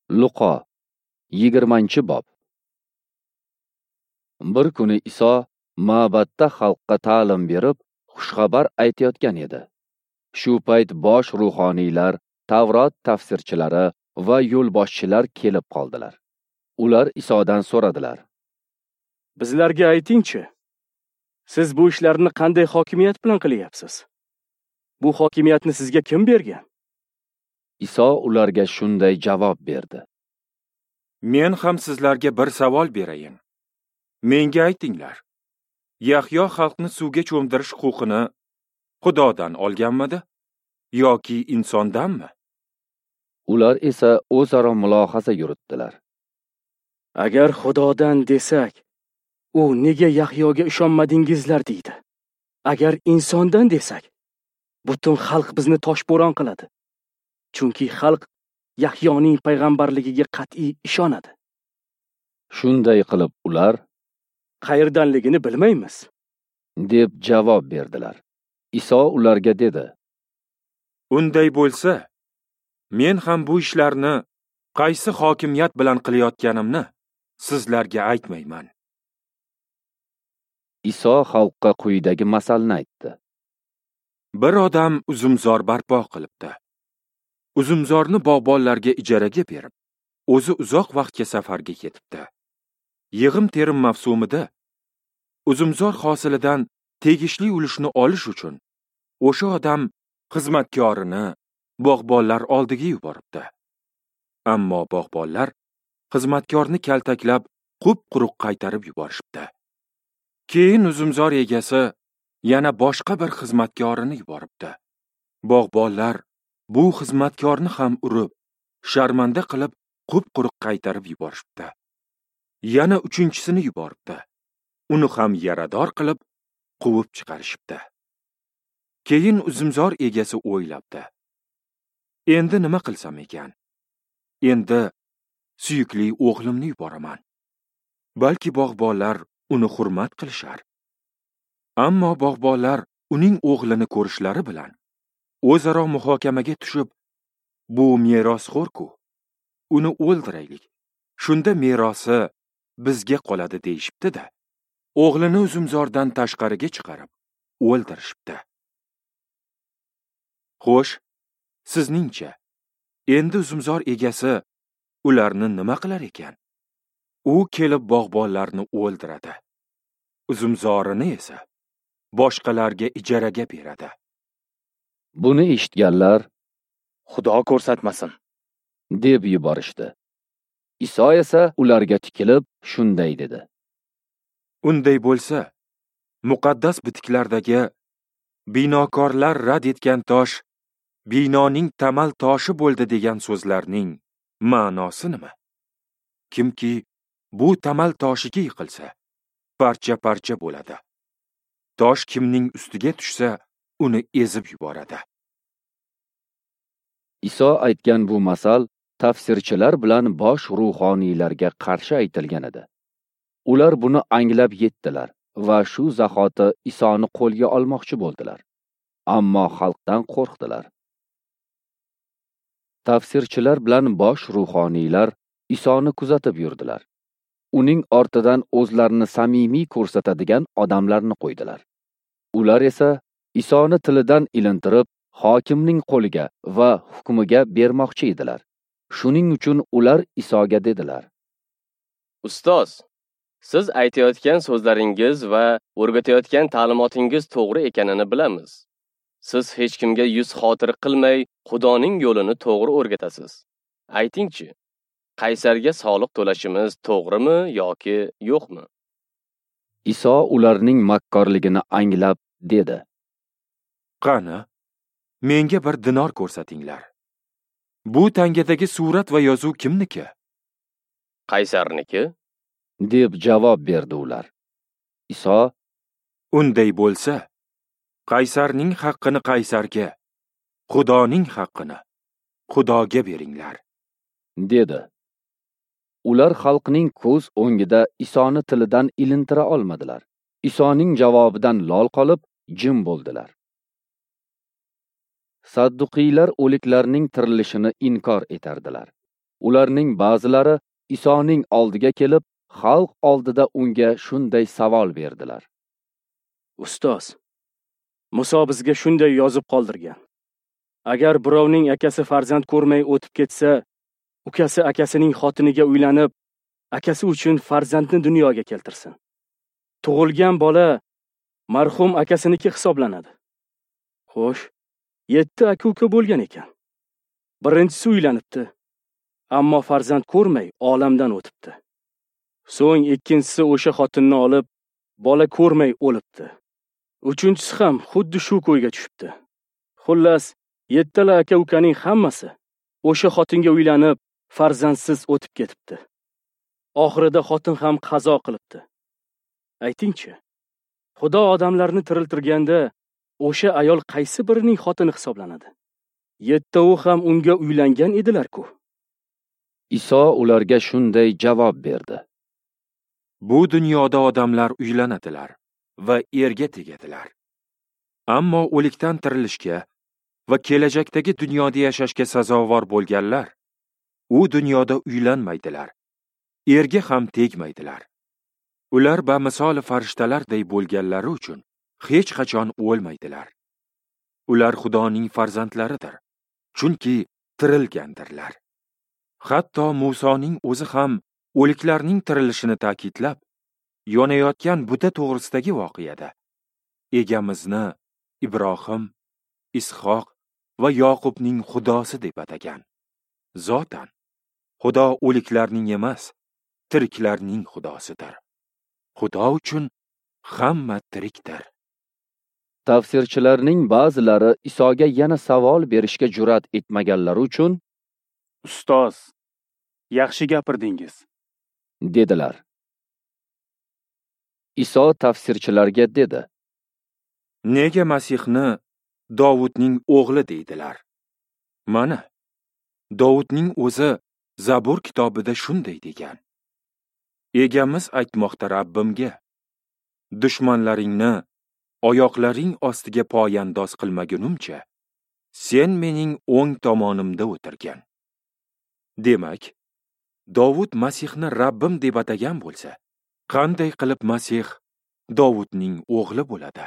Luqo 20-bob. Bir kuni Iso ma'batda xalqqa ta'lim berib, xushxabar aytayotgan edi. Shu payt bosh ruhoniylar, Tavrot tafsirchilari va yo'lboshchilar kelib qoldilar. Ular Isodan so'radilar: Bizlarga ayting-chi, siz bu ishlarni qanday hokimiyat bilan qilyapsiz? Bu hokimiyatni sizga kim bergan? Iso ularga shunday javob berdi: Men ham sizlarga bir savol berayin. Menga aytinglar. Yahyo xalqni suvga cho'mdirish huquqini Xudodan olganmidi yoki insondanmi? Ular esa o'zaro mulohaza yuritdilar. Agar Xudodan desak, u nega Yahyoga ishonmadingizlar deydi. Agar insondan desak, butun xalq bizni toshbo'ron qiladi. Chunki xalq Yahyoning payg'ambarligiga qat'iy ishonadi. Shunday qilib ular Qayerdanligini bilmaymiz deb javob berdilar. Iso ularga dedi: Unday bo'lsa, men ham bu ishlarni qaysi hokimiyat bilan qilayotganimni sizlarga aytmayman. Iso xalqqa quyidagi masalni aytdi. Bir odam uzumzor barpo qilibdi. Uzumzorni bog'bonlarga ijaraga berib, o'zi uzoq vaqtga safarga ketibdi. Yig'im-terim mavsumida uzumzor hosilidan tegishli ulushni olish uchun o'sha odam xizmatkorini bog'bonlar oldiga yuboribdi. Ammo bog'bonlar xizmatkorni kaltaklab, qup-quruq qaytarib yuborishibdi. Keyin uzumzor egasi yana boshqa bir xizmatkorini yuboribdi. Bog'bonlar bu xizmatkorni ham urib, sharmanda qilib, qup-quruq qaytarib yuborishibdi. Yana uchinchisini yuboribdi. Uni ham yarador qilib, quvib chiqarishibdi. Keyin uzumzor egasi o'ylabdi: Endi nima qilsam ekan? Endi suyukli o'g'limni yuboraman. Balki bog'bonlar uni hurmat qilishar. Ammo bog'bonlar uning o'g'lini ko'rishlari bilan o'zaro muhokamaga tushib, bu merosxo'r-ku, uni o'ldiraylik. Shunda merosi bizga qoladi deyishibdi-da. O'g'lini uzumzordan tashqariga chiqarib o'ldirishibdi. Xo'sh, sizningcha, endi uzumzor egasi ularni nima qilar ekan? U kelib bog'bonlarni o'ldiradi. Uzumzorini esa boshqalarga ijaraga beradi. Buni eshitganlar Xudo ko'rsatmasin deb yuborishdi. Iso esa ularga tikilib shunday dedi: Unday bo'lsa, muqaddas bitiklardagi binokorlar rad etgan tosh binoning tamal toshi bo'ldi degan so'zlarning ma'nosi nima? Kimki bu tamal toshiga yiqilsa, parcha-parcha bo'ladi. Tosh kimning ustiga tushsa, uni ezib yuboradi. Iso aytgan bu masal tafsirchilar bilan bosh ruhoniylarga qarshi aytilgan edi. Ular buni anglab yetdilar va shu zahoti Isoni qo'lga olmoqchi bo'ldilar. Ammo xalqdan qo'rqdilar. Tafsirchilar bilan bosh ruhoniylar Isoni kuzatib yurdilar. Uning ortidan o'zlarini samimiy ko'rsatadigan odamlarni qo'ydilar. Ular esa Isoni tilidan ilintirib, hokimning qo'liga va hukmiga bermoqchi edilar. Shuning uchun ular Isoga dedilar: Ustoz, siz aytayotgan so'zlaringiz va o'rgatayotgan ta'limotingiz to'g'ri ekanini bilamiz. Siz hech kimga yuz xotir qilmay, Xudoning yo'lini to'g'ri o'rgatasiz. Aytingchi, Qaysarga soliq to'lashimiz to'g'rimi yoki yo'qmi? Iso ularning makkorligini anglab dedi: Qani, menga bir dinor ko'rsatinglar. Bu tangadagi surat va yozuv kimniki? Qaysarniki? deb javob berdi ular. Iso: Unday bo'lsa, Qaysarning haqqini Qaysarga, Xudoning haqqini Xudoga beringlar, dedi. Ular xalqning ko'z o'ngida Isoni tilidan ilintira olmadilar. Isoning javobidan lol qolib, jim bo'ldilar. Sadduqiylar o'liklarning tirilishini inkor etardilar. Ularning ba'zilari Isoning oldiga kelib, xalq oldida unga shunday savol berdilar. Ustoz, Muso bizga shunday yozib qoldirgan. Agar birovning akasi farzand ko'rmay o'tib ketsa, ukasi akasining xotiniga uylanib, akasi uchun farzandni dunyoga keltirsin. Tug'ilgan bola marhum akasiniki hisoblanadi. Xo'sh, 7 aka-uka bo'lgan ekan. Birinchisi uylanibdi, ammo farzand ko'rmay olamdan o'tibdi. So'ng ikkinchisi o'sha xotinni olib, bola ko'rmay o'libdi. Uchinchisi ham xuddi shu ko'yga tushibdi. Xullas, 7 aka-ukaning hammasi o'sha xotinga uylanib, farzandsiz o'tib ketibdi. Oxirida xotin ham qazo qilibdi. Aytingchi, Xudo odamlarni tiriltirganda o'sha ayol qaysi birining xotini hisoblanadi? 7 ham unga uylangan edilar-ku. Iso ularga shunday javob berdi. Bu dunyoda odamlar uylanadilar va erga tegadilar. Ammo o'likdan tirilishga va kelajakdagi dunyoda yashashga sazovor bo'lganlar u dunyoda uylanmaydilar, erga ham tegmaydilar. Ular bamisol farishtalarday bo'lganlari uchun hech qachon o'lmaydilar. Ular Xudoning farzandlaridir, chunki tirilgandirlar. Hatto Musoning o'zi ham o'liklarning tirilishini ta'kidlab, yonayotgan buta to'g'risidagi voqeada egamizni Ibrohim, Ishoq va Yoqubning Xudosi deb atagan. Zotan, Xudo o'liklarning emas, tiriklarning Xudosidir. Xudo uchun hamma tirikdir. Tafsirchilarning ba'zilari Isoga yana savol berishga jur'at etmaganlari uchun Ustoz, yaxshi gapirdingiz, dedilar. Iso tafsirchilarga dedi. Nega Masihni Dovudning o'g'li deydilar? Mana, Dovudning o'zi Zabur kitobida shunday degan. Egamiz aytmoqda Rabbimga: dushmanlaringni oyoqlaring ostiga poyandoz qilmagunimcha, sen mening o'ng tomonimda o'tirgin. Demak, Dovud Masihni Rabbim deb atagan bo'lsa, qanday qilib Masih Dovudning o'g'li bo'ladi?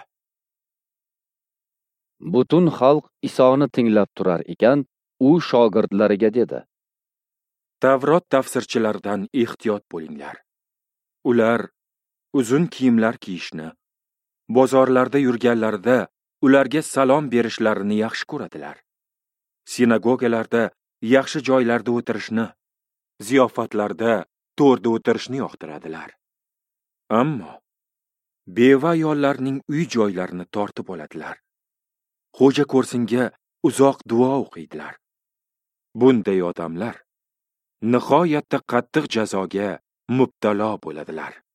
Butun xalq Isoni tinglab turar ekan, u shogirdlariga dedi. Tavrot tafsirchilaridan ehtiyot bo'linglar. Ular uzun kiyimlar kiyishni, bozorlarda yurganlarida ularga salom berishlarini yaxshi ko'radilar. Sinagogalarda yaxshi joylarda o'tirishni, ziyofatlarda to'rda o'tirishni yoqtiradilar. Ammo beva ayollarning uy joylarini tortib oladilar. Xo'ja ko'rsinga uzoq duo o'qiydilar. Bunday odamlar nihoyatda qattiq jazoga mubtalo bo'ladilar.